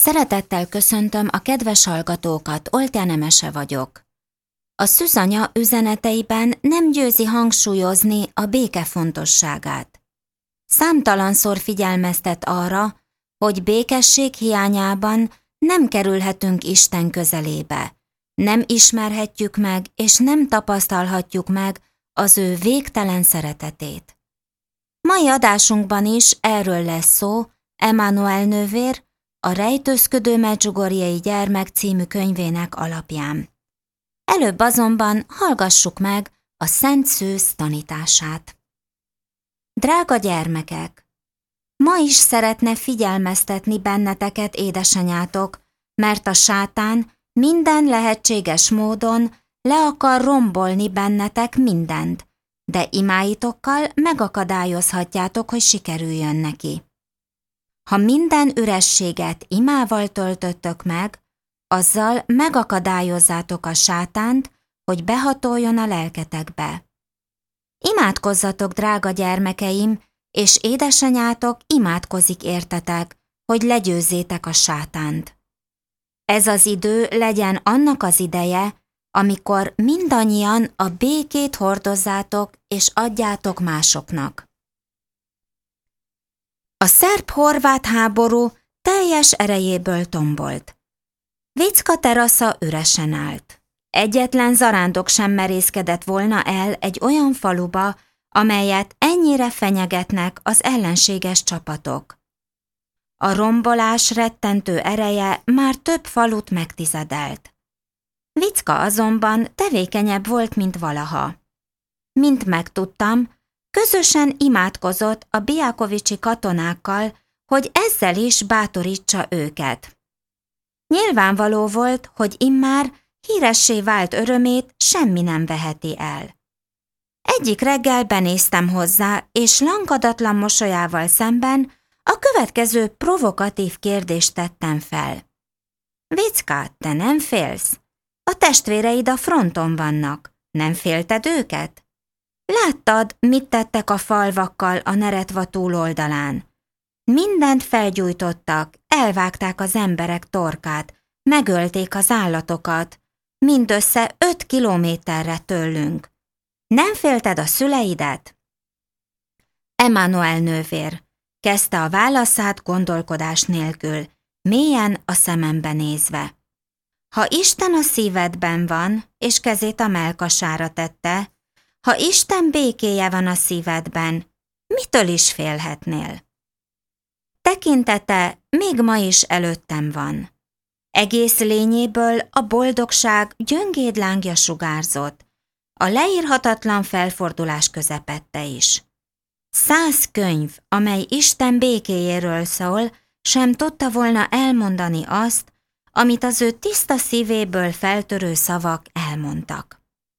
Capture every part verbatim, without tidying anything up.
Szeretettel köszöntöm a kedves hallgatókat, Oltya Nemese vagyok. A szűzanya üzeneteiben nem győzi hangsúlyozni a béke fontosságát. Számtalanszor figyelmeztet arra, hogy békesség hiányában nem kerülhetünk Isten közelébe, nem ismerhetjük meg és nem tapasztalhatjuk meg az ő végtelen szeretetét. Mai adásunkban is erről lesz szó Emmanuel nővér, a Rejtőzködő Medjugorjei gyermek című könyvének alapján. Előbb azonban hallgassuk meg a Szent Szűz tanítását. Drága gyermekek! Ma is szeretne figyelmeztetni benneteket édesanyátok, mert a sátán minden lehetséges módon le akar rombolni bennetek mindent, de imáitokkal megakadályozhatjátok, hogy sikerüljön neki. Ha minden ürességet imával töltöttök meg, azzal megakadályozzátok a sátánt, hogy behatoljon a lelketekbe. Imádkozzatok, drága gyermekeim, és édesanyátok imádkozik értetek, hogy legyőzzétek a sátánt. Ez az idő legyen annak az ideje, amikor mindannyian a békét hordozzátok és adjátok másoknak. A szerb-horvát háború teljes erejéből tombolt. Vicka terasza üresen állt. Egyetlen zarándok sem merészkedett volna el egy olyan faluba, amelyet ennyire fenyegetnek az ellenséges csapatok. A rombolás rettentő ereje már több falut megtizedelt. Vicka azonban tevékenyebb volt, mint valaha. Mint megtudtam, közösen imádkozott a biákovicsi katonákkal, hogy ezzel is bátorítsa őket. Nyilvánvaló volt, hogy immár híressé vált örömét semmi nem veheti el. Egyik reggel benéztem hozzá, és lankadatlan mosolyával szemben a következő provokatív kérdést tettem fel. Vicka, te nem félsz? A testvéreid a fronton vannak. Nem félted őket? Láttad, mit tettek a falvakkal a Neretva túloldalán? Mindent felgyújtottak, elvágták az emberek torkát, megölték az állatokat, mindössze öt kilométerre tőlünk. Nem félted a szüleidet? Emmanuel nővér, kezdte a válaszát gondolkodás nélkül, mélyen a szemembe nézve. Ha Isten a szívedben van, és kezét a mellkasára tette, ha Isten békéje van a szívedben, mitől is félhetnél? Tekintete még ma is előttem van. Egész lényéből a boldogság gyöngéd lángja sugárzott, a leírhatatlan felfordulás közepette is. Száz könyv, amely Isten békéjéről szól, sem tudta volna elmondani azt, amit az ő tiszta szívéből feltörő szavak elmondtak.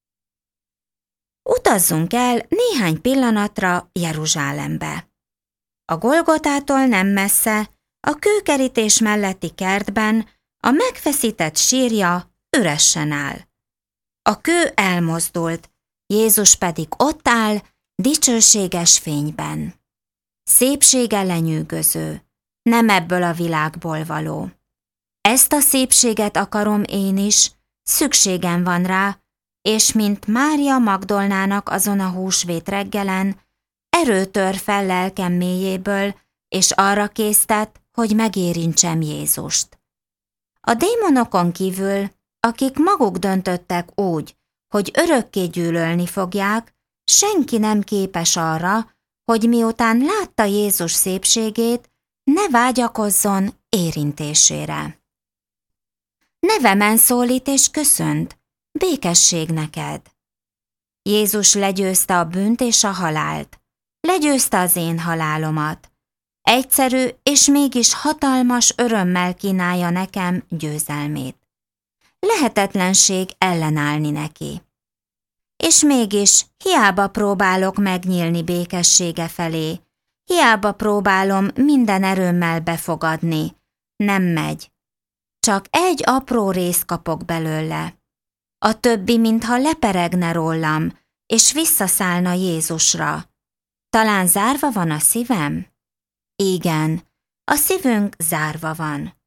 Utazzunk el néhány pillanatra Jeruzsálembe. A Golgotától nem messze, a kőkerítés melletti kertben a megfeszített sírja üresen áll. A kő elmozdult, Jézus pedig ott áll, dicsőséges fényben. Szépsége lenyűgöző, nem ebből a világból való. Ezt a szépséget akarom én is, szükségem van rá, és mint Mária Magdolnának azon a húsvét reggelen, erő tör fel lelkem mélyéből, és arra késztet, hogy megérintsem Jézust. A démonokon kívül, akik maguk döntöttek úgy, hogy örökké gyűlölni fogják, senki nem képes arra, hogy miután látta Jézus szépségét, ne vágyakozzon érintésére. Nevemen szólít és köszönt, békesség neked. Jézus legyőzte a bűnt és a halált, legyőzte az én halálomat. Egyszerű és mégis hatalmas örömmel kínálja nekem győzelmét. Lehetetlenség ellenállni neki. És mégis hiába próbálok megnyílni békessége felé, hiába próbálom minden erőmmel befogadni, nem megy. Csak egy apró részt kapok belőle. A többi, mintha leperegne rólam, és visszaszállna Jézusra. Talán zárva van a szívem? Igen, a szívünk zárva van.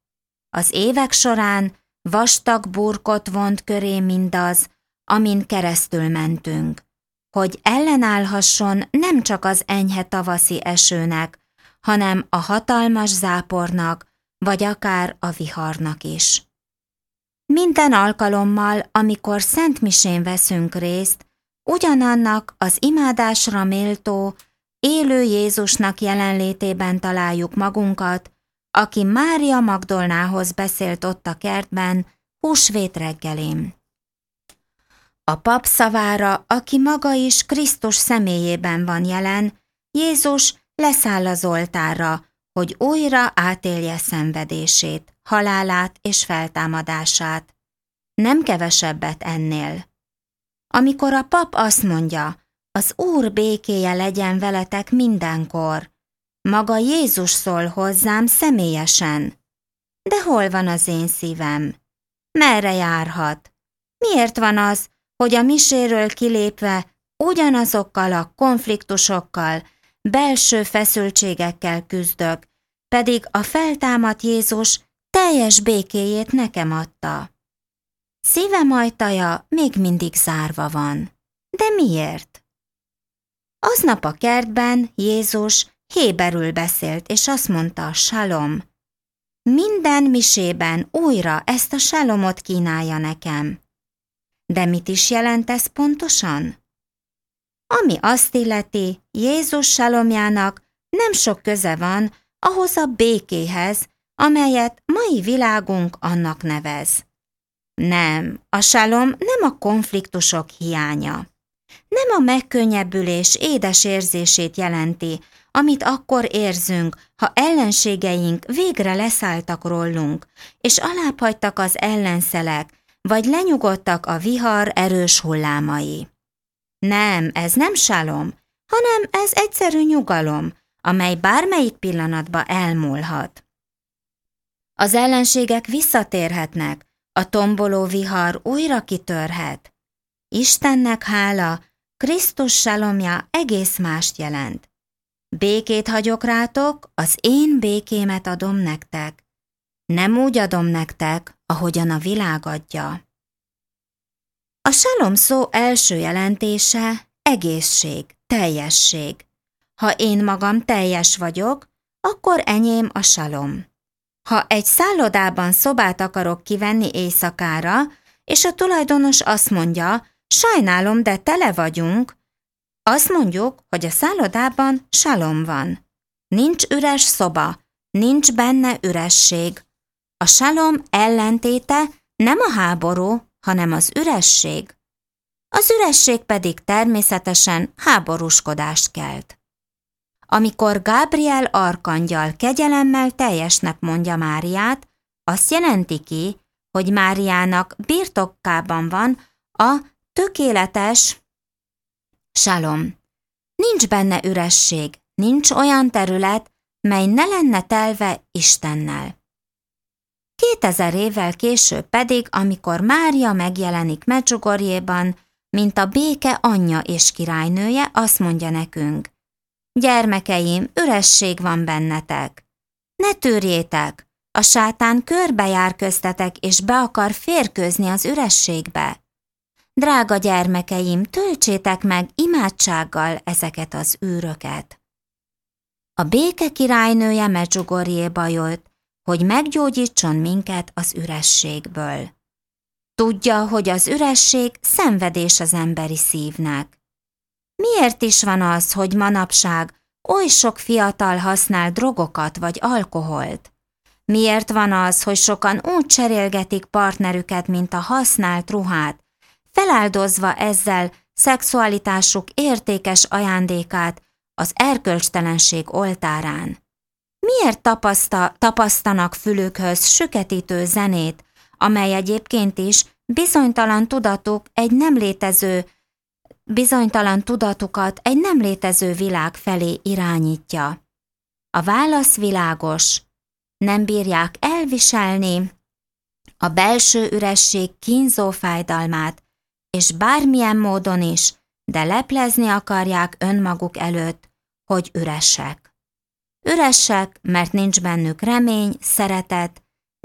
Az évek során vastag burkot vont köré mindaz, amin keresztül mentünk, hogy ellenállhasson nem csak az enyhe tavaszi esőnek, hanem a hatalmas zápornak, vagy akár a viharnak is. Minden alkalommal, amikor szentmisén veszünk részt, ugyanannak az imádásra méltó, élő Jézusnak jelenlétében találjuk magunkat, aki Mária Magdolnához beszélt ott a kertben húsvét reggelén. A pap szavára, aki maga is Krisztus személyében van jelen, Jézus leszáll az oltárra, hogy újra átélje szenvedését, halálát és feltámadását. Nem kevesebbet ennél. Amikor a pap azt mondja, az Úr békéje legyen veletek mindenkor, maga Jézus szól hozzám személyesen. De hol van az én szívem? Merre járhat? Miért van az, hogy a miséről kilépve ugyanazokkal a konfliktusokkal, belső feszültségekkel küzdök, pedig a feltámadt Jézus teljes békéjét nekem adta. Szívem ajtaja még mindig zárva van. De miért? Aznap a kertben Jézus héberül beszélt, és azt mondta, salom. Minden misében újra ezt a salomot kínálja nekem. De mit is jelent ez pontosan? Ami azt illeti, Jézus salomjának nem sok köze van ahhoz a békéhez, amelyet mai világunk annak nevez. Nem, a salom nem a konfliktusok hiánya. Nem a megkönnyebbülés édes érzését jelenti, amit akkor érzünk, ha ellenségeink végre leszálltak rólunk, és alábbhagytak az ellenszelek, vagy lenyugodtak a vihar erős hullámai. Nem, ez nem salom, hanem ez egyszerű nyugalom, amely bármelyik pillanatba elmúlhat. Az ellenségek visszatérhetnek, a tomboló vihar újra kitörhet. Istennek hála, Krisztus salomja egész mást jelent. Békét hagyok rátok, az én békémet adom nektek. Nem úgy adom nektek, ahogyan a világ adja. A salom szó első jelentése egészség, teljesség. Ha én magam teljes vagyok, akkor enyém a salom. Ha egy szállodában szobát akarok kivenni éjszakára, és a tulajdonos azt mondja, sajnálom, de tele vagyunk, azt mondjuk, hogy a szállodában salom van. Nincs üres szoba, nincs benne üresség. A salom ellentéte nem a háború, hanem az üresség. Az üresség pedig természetesen háborúskodást kelt. Amikor Gábriel arkangyal kegyelemmel teljesnek mondja Máriát, azt jelenti ki, hogy Máriának birtokkában van a tökéletes salom. Nincs benne üresség, nincs olyan terület, mely ne lenne telve Istennel. Kétezer évvel később pedig, amikor Mária megjelenik Medjugorjéban, mint a béke anyja és királynője, azt mondja nekünk, gyermekeim, üresség van bennetek. Ne tűrjétek, a sátán körbejár köztetek, és be akar férkőzni az ürességbe. Drága gyermekeim, töltsétek meg imádsággal ezeket az űröket. A béke királynője Medjugorjéba jött, hogy meggyógyítson minket az ürességből. Tudja, hogy az üresség szenvedés az emberi szívnek. Miért is van az, hogy manapság oly sok fiatal használ drogokat vagy alkoholt? Miért van az, hogy sokan úgy cserélgetik partnerüket, mint a használt ruhát, feláldozva ezzel szexualitásuk értékes ajándékát az erkölcstelenség oltárán? Miért tapaszta, tapasztanak fülükhöz süketítő zenét, amely egyébként is bizonytalan tudatuk egy nem létező, bizonytalan tudatukat egy nem létező világ felé irányítja? A válasz világos. Nem bírják elviselni a belső üresség kínzó fájdalmát, és bármilyen módon is, de leplezni akarják önmaguk előtt, hogy üresek. Üresek, mert nincs bennük remény, szeretet,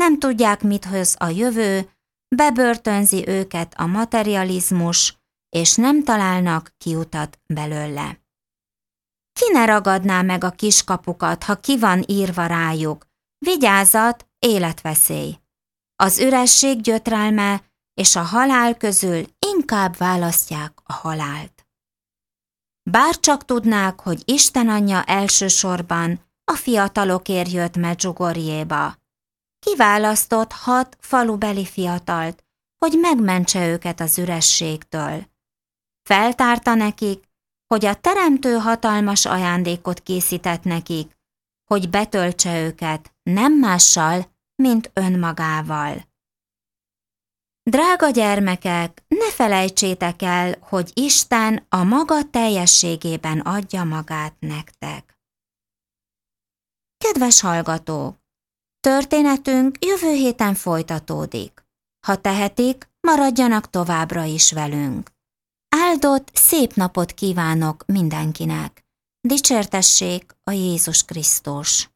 nem tudják, mit hoz a jövő, bebörtönzi őket a materializmus, és nem találnak kiutat belőle. Ki ne ragadná meg a kiskapukat, ha ki van írva rájuk? Vigyázat, életveszély. Az üresség gyötrelme és a halál közül inkább választják a halált. Bárcsak tudnák, hogy Isten Anyja elsősorban a fiatalokért jött Medjugorjéba. Kiválasztott hat falubeli fiatalt, hogy megmentse őket az ürességtől. Feltárta nekik, hogy a Teremtő hatalmas ajándékot készített nekik, hogy betöltse őket nem mással, mint önmagával. Drága gyermekek, ne felejtsétek el, hogy Isten a maga teljességében adja magát nektek. Kedves hallgatók! Történetünk jövő héten folytatódik. Ha tehetik, maradjanak továbbra is velünk. Áldott, szép napot kívánok mindenkinek! Dicsértessék a Jézus Krisztus!